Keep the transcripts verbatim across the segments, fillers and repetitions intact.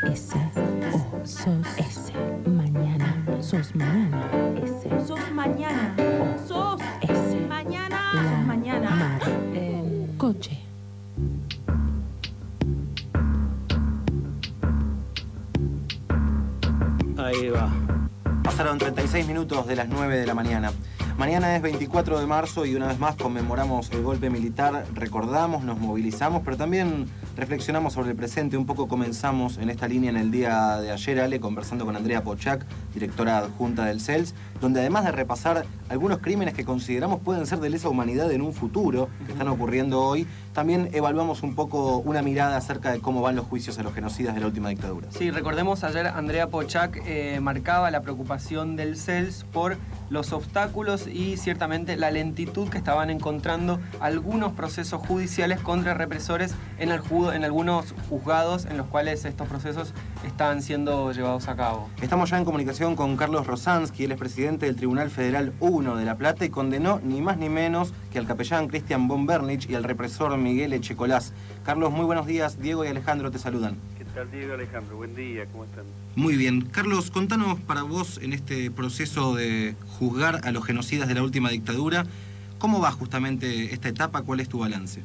S, O, sos S, mañana, sos mañana, S, sos mañana, O, sos S, mañana, la, sos mañana. mar, eh, coche. Ahí va. Pasaron treinta y seis minutos de las nueve de la mañana. Mañana es veinticuatro de marzo y una vez más conmemoramos el golpe militar, recordamos, nos movilizamos, pero también reflexionamos sobre el presente. Un poco comenzamos en esta línea en el día de ayer, Ale, conversando con Andrea Pochac, directora adjunta del C E L S, donde además de repasar algunos crímenes que consideramos pueden ser de lesa humanidad en un futuro, que están ocurriendo hoy, también evaluamos un poco una mirada acerca de cómo van los juicios a los genocidas de la última dictadura. Sí, recordemos ayer Andrea Pochac eh, marcaba la preocupación del C E L S por los obstáculos y ciertamente la lentitud que estaban encontrando algunos procesos judiciales contra represores en, el judo, en algunos juzgados en los cuales estos procesos están siendo llevados a cabo. Estamos ya en comunicación con Carlos Rosansky, él es presidente del Tribunal Federal uno de La Plata y condenó ni más ni menos que al capellán Cristian von Bernich y al represor Miguel Echecolás. Carlos, muy buenos días. Diego y Alejandro te saludan. ¿Qué tal, Diego y Alejandro? Buen día, ¿cómo están? Muy bien. Carlos, contanos para vos en este proceso de juzgar a los genocidas de la última dictadura, ¿cómo va justamente esta etapa? ¿Cuál es tu balance?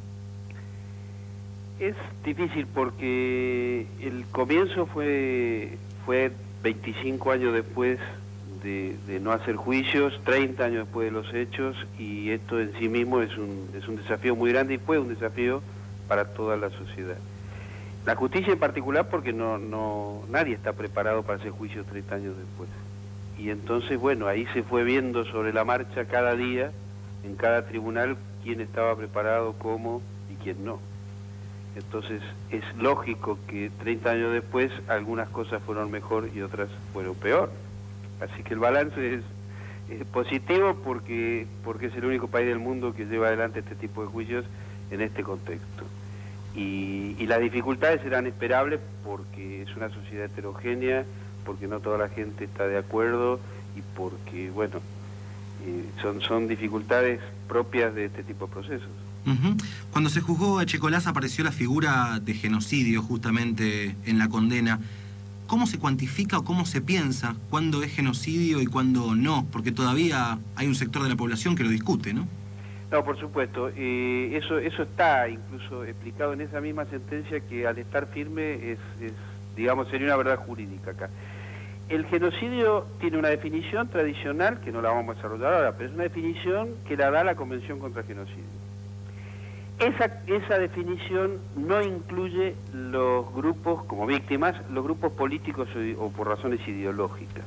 Es difícil porque el comienzo fue, fue veinticinco años después de, de no hacer juicios, treinta años después de los hechos, y esto en sí mismo es un, es un desafío muy grande y fue un desafío para toda la sociedad. La justicia en particular porque no, no, nadie está preparado para hacer juicios treinta años después. Y entonces, bueno, ahí se fue viendo sobre la marcha cada día, en cada tribunal, quién estaba preparado, cómo y quién no. Entonces es lógico que treinta años después algunas cosas fueron mejor y otras fueron peor. Así que el balance es, es positivo porque, porque es el único país del mundo que lleva adelante este tipo de juicios en este contexto. Y, y las dificultades serán esperables porque es una sociedad heterogénea, porque no toda la gente está de acuerdo y porque, bueno, eh, son, son dificultades propias de este tipo de procesos. Uh-huh. Cuando se juzgó a Echecolás apareció la figura de genocidio justamente en la condena. ¿Cómo se cuantifica o cómo se piensa cuándo es genocidio y cuándo no? Porque todavía hay un sector de la población que lo discute, ¿no? No, por supuesto. Eh, eso eso está incluso explicado en esa misma sentencia que al estar firme es, es, digamos, sería una verdad jurídica acá. El genocidio tiene una definición tradicional, que no la vamos a desarrollar ahora, pero es una definición que la da la Convención contra el Genocidio. Esa, esa definición no incluye los grupos como víctimas, los grupos políticos o, o por razones ideológicas.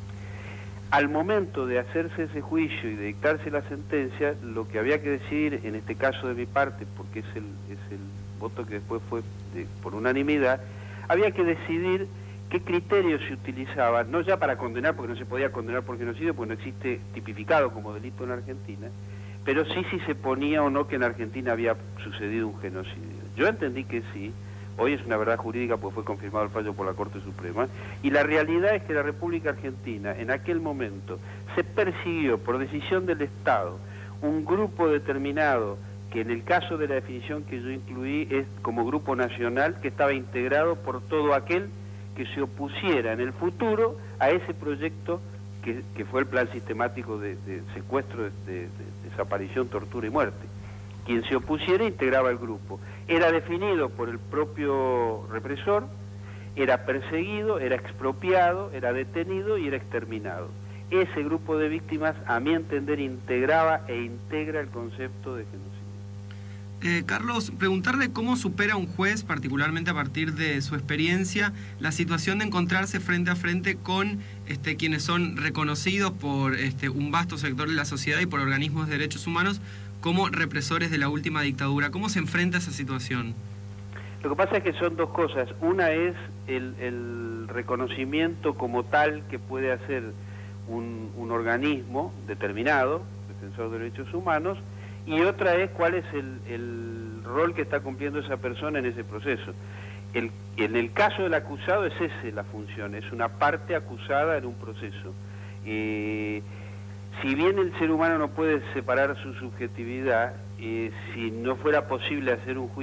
Al momento de hacerse ese juicio y de dictarse la sentencia, lo que había que decidir, en este caso de mi parte, porque es el, es el voto que después fue de, por unanimidad, había que decidir qué criterios se utilizaban, no ya para condenar, porque no se podía condenar por genocidio, porque no existe tipificado como delito en Argentina, pero sí si se ponía o no que en Argentina había sucedido un genocidio. Yo entendí que sí, hoy es una verdad jurídica porque fue confirmado el fallo por la Corte Suprema, y la realidad es que la República Argentina en aquel momento se persiguió por decisión del Estado un grupo determinado que en el caso de la definición que yo incluí es como grupo nacional que estaba integrado por todo aquel que se opusiera en el futuro a ese proyecto que, que fue el plan sistemático de, de secuestro, de, de, de desaparición, tortura y muerte. Quien se opusiera integraba el grupo. Era definido por el propio represor, era perseguido, era expropiado, era detenido y era exterminado. Ese grupo de víctimas, a mi entender, integraba e integra el concepto de genocidio. Eh, Carlos, preguntarle cómo supera un juez, particularmente a partir de su experiencia, la situación de encontrarse frente a frente con este, quienes son reconocidos por este, un vasto sector de la sociedad y por organismos de derechos humanos como represores de la última dictadura. ¿Cómo se enfrenta a esa situación? Lo que pasa es que son dos cosas. Una es el, el reconocimiento como tal que puede hacer un, un organismo determinado, defensor de derechos humanos, y otra es cuál es el, el rol que está cumpliendo esa persona en ese proceso. El, en el caso del acusado es esa la función, es una parte acusada en un proceso. Eh, si bien el ser humano no puede separar su subjetividad, eh, si no fuera posible hacer un juicio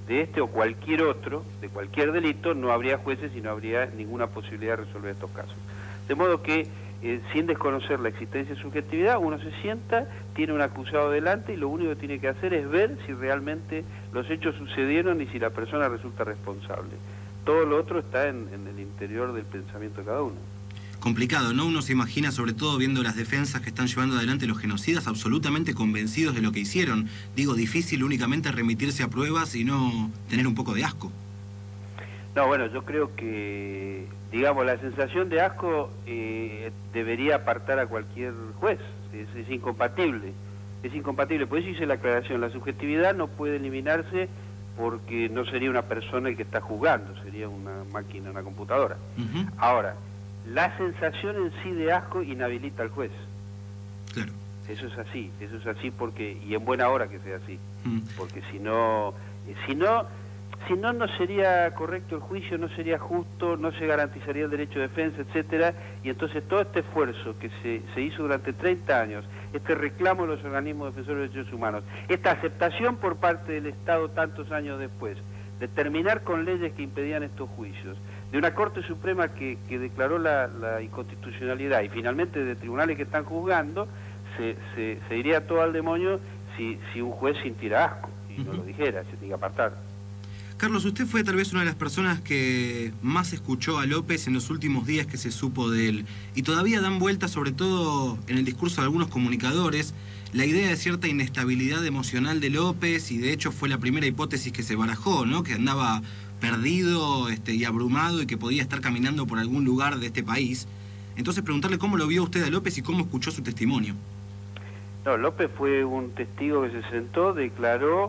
de este o cualquier otro, de cualquier delito, no habría jueces y no habría ninguna posibilidad de resolver estos casos. De modo que, eh, sin desconocer la existencia de subjetividad, uno se sienta, tiene un acusado delante y lo único que tiene que hacer es ver si realmente los hechos sucedieron y si la persona resulta responsable. Todo lo otro está en, en el interior del pensamiento de cada uno. Complicado, ¿no? Uno se imagina, sobre todo viendo las defensas que están llevando adelante los genocidas, absolutamente convencidos de lo que hicieron. Digo, difícil únicamente remitirse a pruebas y no tener un poco de asco. No, bueno, yo creo que, digamos, la sensación de asco eh, debería apartar a cualquier juez. Es, es incompatible. Es incompatible. Por eso hice la aclaración. La subjetividad no puede eliminarse porque no sería una persona el que está juzgando, sería una máquina, una computadora. Uh-huh. Ahora, la sensación en sí de asco inhabilita al juez. Claro. Eso es así, eso es así porque, y en buena hora que sea así, mm. porque si no, si no, si no, no sería correcto el juicio, no sería justo, no se garantizaría el derecho de defensa, etcétera, y entonces todo este esfuerzo que se, se hizo durante treinta años, este reclamo de los organismos defensores de derechos humanos, esta aceptación por parte del Estado tantos años después, de terminar con leyes que impedían estos juicios, de una Corte Suprema que, que declaró la, la inconstitucionalidad y finalmente de tribunales que están juzgando, se, se, se iría todo al demonio si, si un juez sintiera asco y uh-huh. no lo dijera, se tiene que apartar. Carlos, usted fue tal vez una de las personas que más escuchó a López en los últimos días que se supo de él, y todavía dan vuelta, sobre todo en el discurso de algunos comunicadores, la idea de cierta inestabilidad emocional de López, y de hecho fue la primera hipótesis que se barajó, ¿no? Que andaba perdido este, y abrumado y que podía estar caminando por algún lugar de este país. Entonces preguntarle cómo lo vio usted a López y cómo escuchó su testimonio. No, López fue un testigo que se sentó, declaró,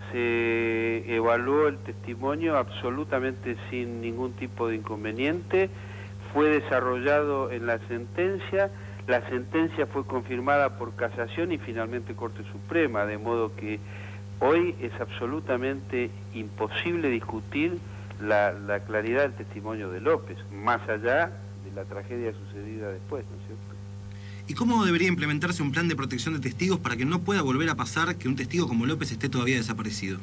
se evaluó el testimonio absolutamente sin ningún tipo de inconveniente, fue desarrollado en la sentencia, la sentencia fue confirmada por casación y finalmente Corte Suprema, de modo que hoy es absolutamente imposible discutir la, la claridad del testimonio de López, más allá de la tragedia sucedida después, ¿no es cierto? ¿Y cómo debería implementarse un plan de protección de testigos para que no pueda volver a pasar que un testigo como López esté todavía desaparecido?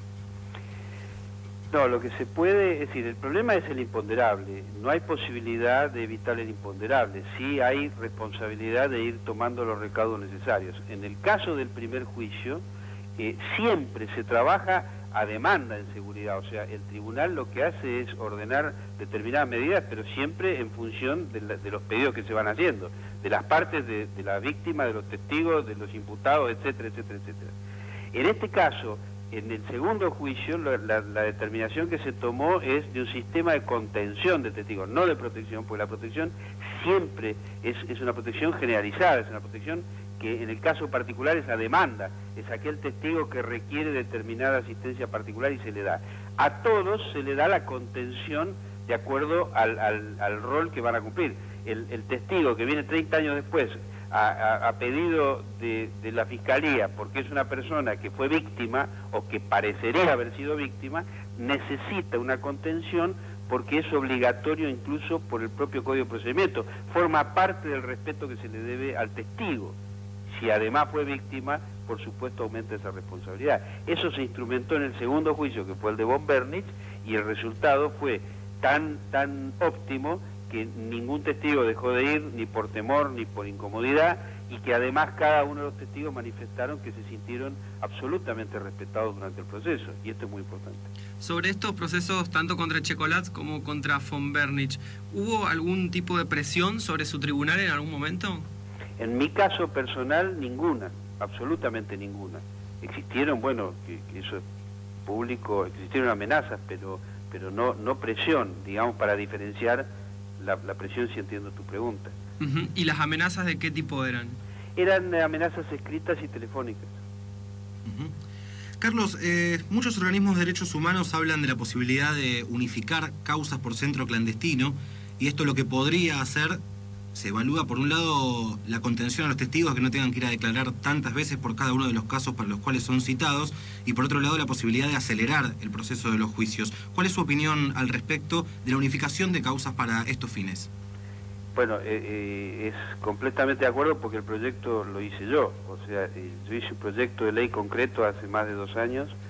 No, lo que se puede, es decir, el problema es el imponderable. No hay posibilidad de evitar el imponderable. Sí hay responsabilidad de ir tomando los recaudos necesarios. En el caso del primer juicio, eh, siempre se trabaja a demanda en seguridad. O sea, el tribunal lo que hace es ordenar determinadas medidas, pero siempre en función de, la, de los pedidos que se van haciendo, de las partes de, de la víctima, de los testigos, de los imputados, etcétera, etcétera, etcétera. En este caso, en el segundo juicio, la, la, la determinación que se tomó es de un sistema de contención de testigos, no de protección, porque la protección siempre es, es una protección generalizada, es una protección que en el caso particular es a demanda, es aquel testigo que requiere determinada asistencia particular y se le da. A todos se le da la contención de acuerdo al, al, al rol que van a cumplir. El, el testigo que viene treinta años después a, a, a pedido de, de la Fiscalía, porque es una persona que fue víctima o que parecería haber sido víctima, necesita una contención porque es obligatorio incluso por el propio Código de Procedimiento. Forma parte del respeto que se le debe al testigo. Si además fue víctima, por supuesto aumenta esa responsabilidad. Eso se instrumentó en el segundo juicio, que fue el de von Bernitz, y el resultado fue tan, tan óptimo que ningún testigo dejó de ir, ni por temor, ni por incomodidad, y que además cada uno de los testigos manifestaron que se sintieron absolutamente respetados durante el proceso, y esto es muy importante. Sobre estos procesos, tanto contra Echecolatz como contra von Bernitz, ¿hubo algún tipo de presión sobre su tribunal en algún momento? En mi caso personal, ninguna, absolutamente ninguna. Existieron, bueno, que, que eso es público, existieron amenazas, pero pero no no presión, digamos, para diferenciar la, la presión, si entiendo tu pregunta. Uh-huh. ¿Y las amenazas de qué tipo eran? Eran amenazas escritas y telefónicas. Uh-huh. Carlos, eh, muchos organismos de derechos humanos hablan de la posibilidad de unificar causas por centro clandestino, y esto lo que podría hacer, se evalúa por un lado la contención a los testigos, que no tengan que ir a declarar tantas veces por cada uno de los casos para los cuales son citados, y por otro lado la posibilidad de acelerar el proceso de los juicios. ¿Cuál es su opinión al respecto de la unificación de causas para estos fines? Bueno, eh, eh, es completamente de acuerdo porque el proyecto lo hice yo. O sea, eh, yo hice un proyecto de ley concreto hace más de dos años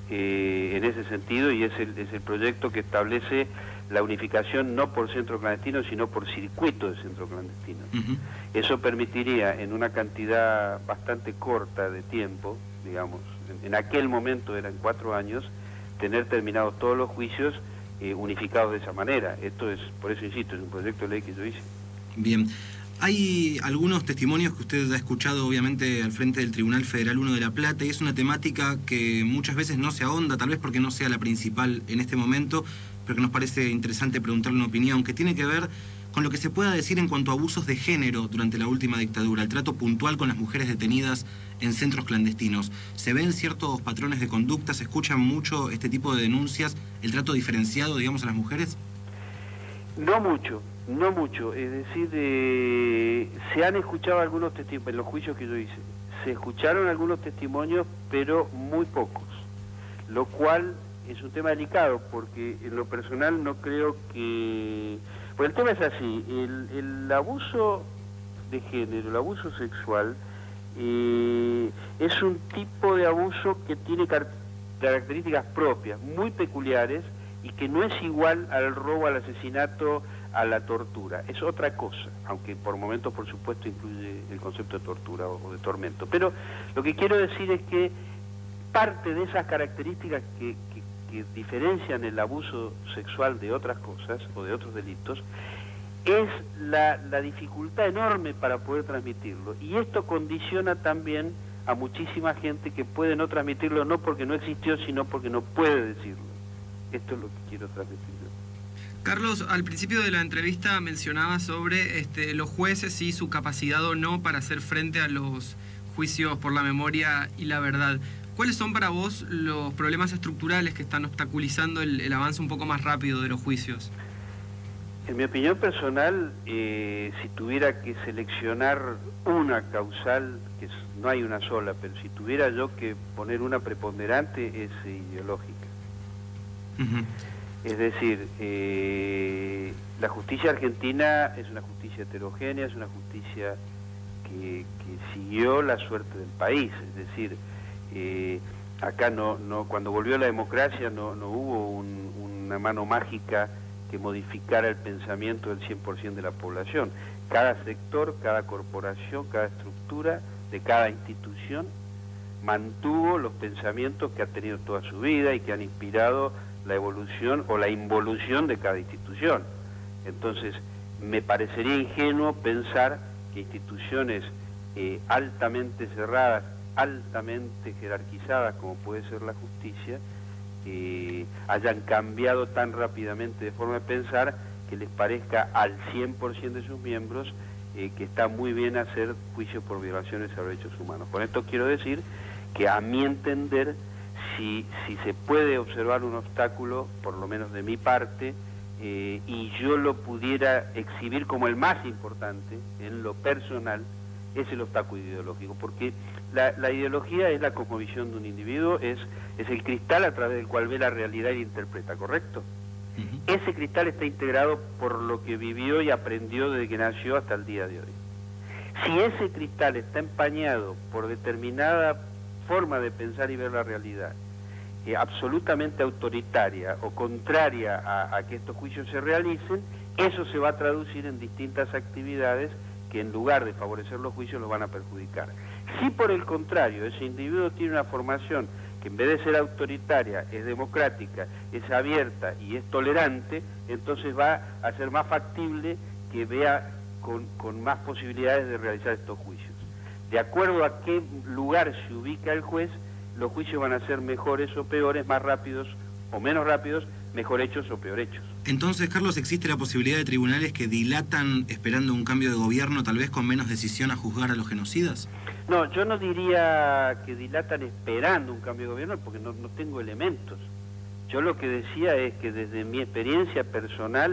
eh, en ese sentido, y es el, es el proyecto que establece la unificación no por centro clandestino, sino por circuito de centro clandestino. Uh-huh. Eso permitiría, en una cantidad bastante corta de tiempo, digamos, en, en aquel momento eran cuatro años, tener terminados todos los juicios eh, unificados de esa manera. Esto es, por eso insisto, es un proyecto de ley que yo hice. Bien. Hay algunos testimonios que usted ha escuchado, obviamente, al frente del Tribunal Federal uno de La Plata, y es una temática que muchas veces no se ahonda, tal vez porque no sea la principal en este momento, pero que nos parece interesante preguntarle una opinión, que tiene que ver con lo que se pueda decir en cuanto a abusos de género durante la última dictadura, el trato puntual con las mujeres detenidas en centros clandestinos. ¿Se ven ciertos patrones de conducta? ¿Se escuchan mucho este tipo de denuncias, el trato diferenciado, digamos, a las mujeres? No mucho. No mucho, es decir, eh, se han escuchado algunos testimonios, en los juicios que yo hice, se escucharon algunos testimonios, pero muy pocos, lo cual es un tema delicado, porque en lo personal no creo que... Pues el tema es así, el, el abuso de género, el abuso sexual, eh, es un tipo de abuso que tiene car- características propias, muy peculiares, y que no es igual al robo, al asesinato, a la tortura. Es otra cosa, aunque por momentos, por supuesto, incluye el concepto de tortura o, o de tormento. Pero lo que quiero decir es que parte de esas características que, que, que diferencian el abuso sexual de otras cosas o de otros delitos es la, la dificultad enorme para poder transmitirlo. Y esto condiciona también a muchísima gente que puede no transmitirlo, no porque no existió, sino porque no puede decirlo. Esto es lo que quiero transmitir. Carlos, al principio de la entrevista mencionaba sobre este, los jueces y su capacidad o no para hacer frente a los juicios por la memoria y la verdad. ¿Cuáles son para vos los problemas estructurales que están obstaculizando el, el avance un poco más rápido de los juicios? En mi opinión personal, eh, si tuviera que seleccionar una causal, que no hay una sola, pero si tuviera yo que poner una preponderante, es ideológica. Uh-huh. Es decir, eh, la justicia argentina es una justicia heterogénea, es una justicia que, que siguió la suerte del país. Es decir, eh, acá no, no, cuando volvió la democracia no, no hubo un, una mano mágica que modificara el pensamiento del cien por ciento de la población. Cada sector, cada corporación, cada estructura de cada institución mantuvo los pensamientos que ha tenido toda su vida y que han inspirado la evolución o la involución de cada institución. Entonces, me parecería ingenuo pensar que instituciones eh, altamente cerradas, altamente jerarquizadas, como puede ser la justicia, eh, hayan cambiado tan rápidamente de forma de pensar que les parezca al cien por ciento de sus miembros eh, que está muy bien hacer juicio por violaciones a derechos humanos. Con esto quiero decir que, a mi entender, Si, si se puede observar un obstáculo, por lo menos de mi parte, eh, y yo lo pudiera exhibir como el más importante en lo personal, es el obstáculo ideológico, porque la, la ideología es la cosmovisión de un individuo, es, es el cristal a través del cual ve la realidad y la interpreta, ¿correcto? Uh-huh. Ese cristal está integrado por lo que vivió y aprendió desde que nació hasta el día de hoy. Si ese cristal está empañado por determinada forma de pensar y ver la realidad, eh, absolutamente autoritaria o contraria a, a que estos juicios se realicen, eso se va a traducir en distintas actividades que, en lugar de favorecer los juicios, los van a perjudicar. Si por el contrario ese individuo tiene una formación que, en vez de ser autoritaria, es democrática, es abierta y es tolerante, entonces va a ser más factible que vea con, con más posibilidades de realizar estos juicios. De acuerdo a qué lugar se ubica el juez, los juicios van a ser mejores o peores, más rápidos o menos rápidos, mejor hechos o peor hechos. Entonces, Carlos, ¿existe la posibilidad de tribunales que dilatan esperando un cambio de gobierno, tal vez con menos decisión, a juzgar a los genocidas? No, yo no diría que dilatan esperando un cambio de gobierno, porque no, no tengo elementos. Yo lo que decía es que, desde mi experiencia personal,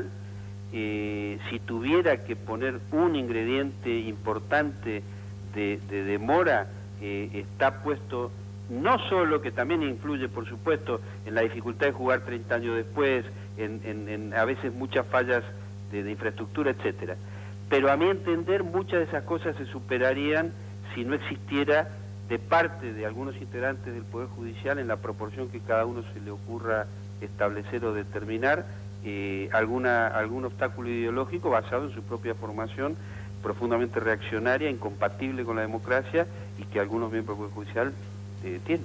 eh, si tuviera que poner un ingrediente importante de, de demora, eh, está puesto, no solo que también influye, por supuesto, en la dificultad de jugar treinta años después, en, en, en a veces muchas fallas de, de infraestructura, etcétera. Pero, a mi entender, muchas de esas cosas se superarían si no existiera de parte de algunos integrantes del Poder Judicial en la proporción que cada uno se le ocurra establecer o determinar eh, alguna, algún obstáculo ideológico basado en su propia formación profundamente reaccionaria, incompatible con la democracia y que algunos miembros del Poder Judicial eh, tienen.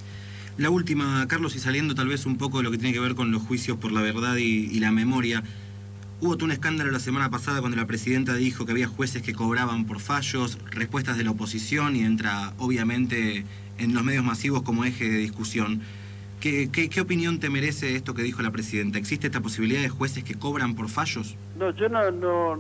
La última, Carlos, y saliendo tal vez un poco de lo que tiene que ver con los juicios por la verdad y, y la memoria, hubo todo un escándalo la semana pasada cuando la presidenta dijo que había jueces que cobraban por fallos, respuestas de la oposición, y entra obviamente en los medios masivos como eje de discusión. ¿Qué, qué, qué opinión te merece esto que dijo la presidenta? ¿Existe esta posibilidad de jueces que cobran por fallos? No, yo no, no,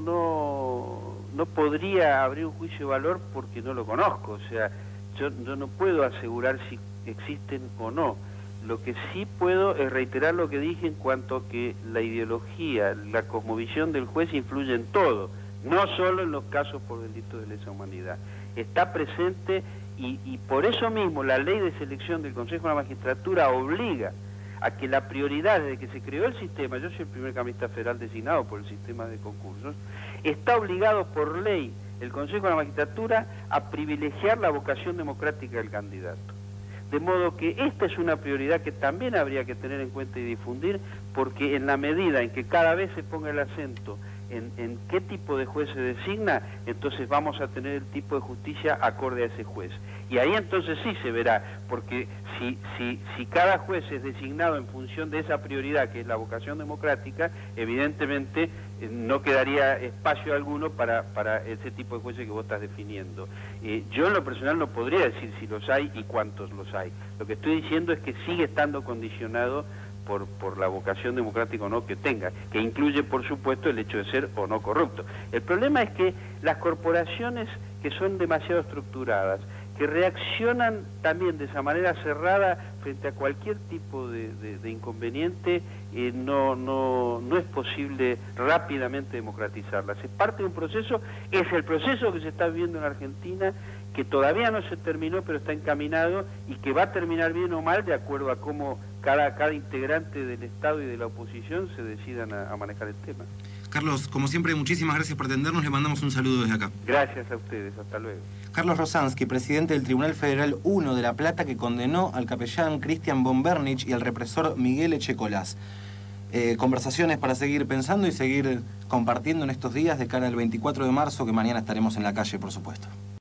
no, no podría abrir un juicio de valor porque no lo conozco. O sea, yo, yo no puedo asegurar si existen o no. Lo que sí puedo es reiterar lo que dije en cuanto a que la ideología, la cosmovisión del juez influye en todo, no solo en los casos por delitos de lesa humanidad. Está presente y, y por eso mismo la ley de selección del Consejo de la Magistratura obliga a que la prioridad desde que se creó el sistema, yo soy el primer cambista federal designado por el sistema de concursos, está obligado por ley el Consejo de la Magistratura a privilegiar la vocación democrática del candidato. De modo que esta es una prioridad que también habría que tener en cuenta y difundir, porque en la medida en que cada vez se ponga el acento en, en qué tipo de juez se designa, entonces vamos a tener el tipo de justicia acorde a ese juez. Y ahí entonces sí se verá, porque si, si, si cada juez es designado en función de esa prioridad que es la vocación democrática, evidentemente eh, no quedaría espacio alguno para, para ese tipo de jueces que vos estás definiendo. Eh, yo en lo personal no podría decir si los hay y cuántos los hay. Lo que estoy diciendo es que sigue estando condicionado por, por la vocación democrática o no que tenga, que incluye por supuesto el hecho de ser o no corrupto. El problema es que las corporaciones que son demasiado estructuradas, que reaccionan también de esa manera cerrada frente a cualquier tipo de, de, de inconveniente, eh, no, no, no es posible rápidamente democratizarlas. Es parte de un proceso, es el proceso que se está viviendo en Argentina, que todavía no se terminó, pero está encaminado y que va a terminar bien o mal de acuerdo a cómo cada, cada integrante del Estado y de la oposición se decidan a, a manejar el tema. Carlos, como siempre, muchísimas gracias por atendernos, le mandamos un saludo desde acá. Gracias a ustedes, hasta luego. Carlos Rosansky, presidente del Tribunal Federal uno de La Plata, que condenó al capellán Cristian von Bernich y al represor Miguel Echecolás. Eh, conversaciones para seguir pensando y seguir compartiendo en estos días de cara al veinticuatro de marzo, que mañana estaremos en la calle, por supuesto.